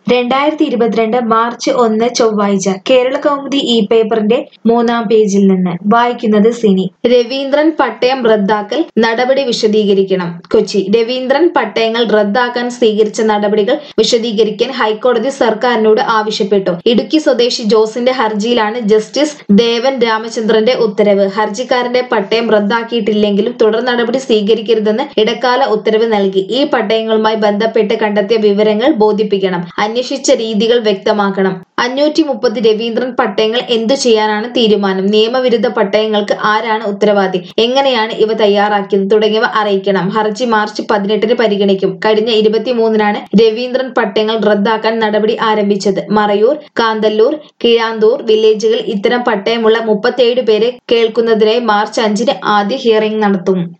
2022 March 1 ചൊവ്വാഴ്ച കേരളകൗമുദി ഈ പേപ്പറിന്റെ 3-ാം പേജിൽ നിന്ന് വായിക്കുന്നത് സിനി. രവീന്ദ്രൻ പട്ടയം റദ്ദാക്കൽ നടപടി വിശദീകരിക്കണം. കൊച്ചി രവീന്ദ്രൻ പട്ടയങ്ങൾ റദ്ദാക്കാൻ സ്വീകരിച്ച നടപടികൾ വിശദീകരിക്കാൻ ഹൈക്കോടതി സർക്കാരിനോട് ആവശ്യപ്പെട്ടു. ഇടുക്കി സ്വദേശി ജോസിന്റെ ഹർജിയിലാണ് ജസ്റ്റിസ് ദേവൻ രാമചന്ദ്രന്റെ ഉത്തരവ്. ഹർജിക്കാരന്റെ പട്ടയം റദ്ദാക്കിയിട്ടില്ലെങ്കിലും തുടർ നടപടി സ്വീകരിക്കരുതെന്ന് ഇടക്കാല ഉത്തരവ് നൽകി. ഈ പട്ടയങ്ങളുമായി ബന്ധപ്പെട്ട് കണ്ടെത്തിയ വിവരങ്ങൾ ബോധിപ്പിക്കണം. അന്വേഷിച്ച രീതികൾ വ്യക്തമാക്കണം. 530 രവീന്ദ്രൻ പട്ടയങ്ങൾ എന്തു ചെയ്യാനാണ് തീരുമാനം? നിയമവിരുദ്ധ പട്ടയങ്ങൾക്ക് ആരാണ് ഉത്തരവാദി? എങ്ങനെയാണ് ഇവ തയ്യാറാക്കിയത്? തുടങ്ങിയവ അറിയിക്കണം. ഹർജി മാർച്ച് 18-ന് പരിഗണിക്കും. കഴിഞ്ഞ 23-നാണ് രവീന്ദ്രൻ പട്ടയങ്ങൾ റദ്ദാക്കാൻ നടപടി ആരംഭിച്ചത്. മറയൂർ, കാന്തല്ലൂർ, കിഴാന്തൂർ വില്ലേജുകളിൽ ഇത്തരം പട്ടയമുള്ള 37 പേരെ കേൾക്കുന്നതിനായി മാർച്ച് 5-ന് ആദ്യ ഹിയറിംഗ് നടത്തും.